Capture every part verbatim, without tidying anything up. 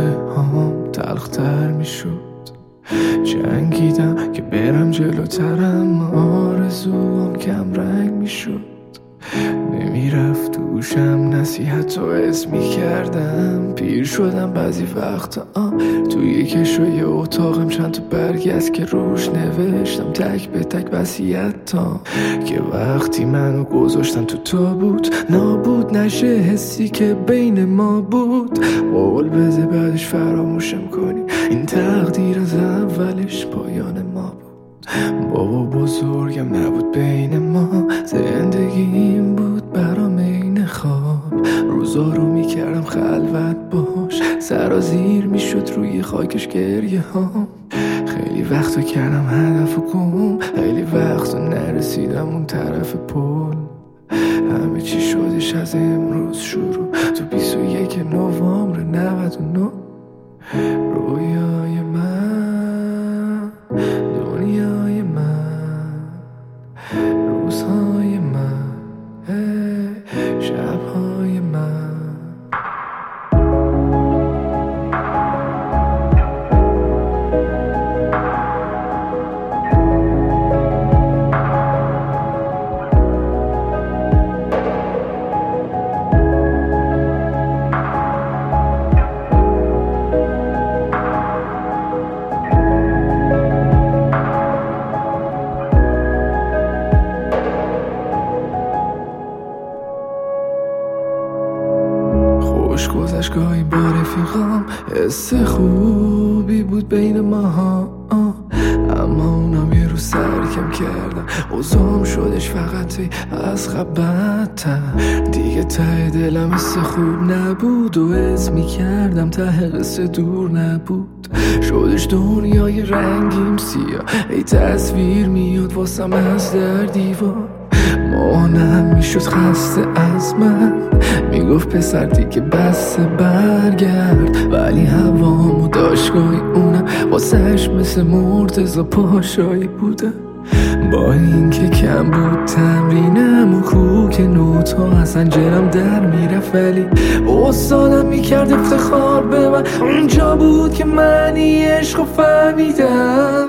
هام تلختر می شد. جنگیدم که برم جلوترم، آرزوام کم رنگ می شد. نمیرفت دوشم نصیحت و اسم می کردم. پیر شدم بعضی وقتا آه توی کشوی اتاقم چند تا برگی است که روش نوشتم تک به تک وصیتام، که وقتی منو گذاشتن تو تابوت نابود نشه حسی که بین ما بود. قول بده بعدش فراموشم کنی، این تقدیر از اولش پایان ما بود. بابا بزرگم نبود بین ما، زندگیم بود برام این خواب. روزا رو میکردم خلوت باش، سرازیر میشد روی خاکش گریه ها. خیلی وقتا کردم هدف و گم، خیلی وقتا نرسیدم اون طرف پل. همه چی شدش از امروز شروع، تو بیست و یک نوامبر نود و نه. رویای من، دنیای من، روزهای من، شبهای من. خوش گذشت گاهی با رفیقام، حس خوبی بود بین ماها، اما اونم یه رو سرکم کردم. اوضاعم شدش فقط از بدتر. دیگه ته دلم حس خوب نبود و حس میکردم ته قصه دور نبود. شدش دنیای رنگیم سیاه، ای تصویر میاد واسم از در دیوار. مامانم میشد خسته از من، میگفت پسر دیگه بسه برگرد. ولی هوامو داشت گاهی اونم واسهش مثل مرتضی پاشایی بودم. با اینکه کم بود تمرینم و کوک نوتا از سنجرم در میرفت، ولی استادم میکرد افتخار به من. اونجا بود که معنی عشق فهمیدم.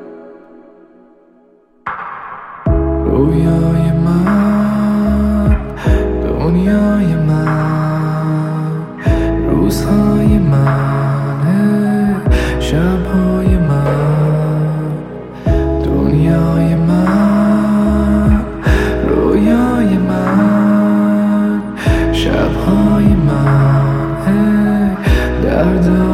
رویای من، دنیای من، روزهای من، شبهای من. دنیای من، رویای من، شبهای من، درد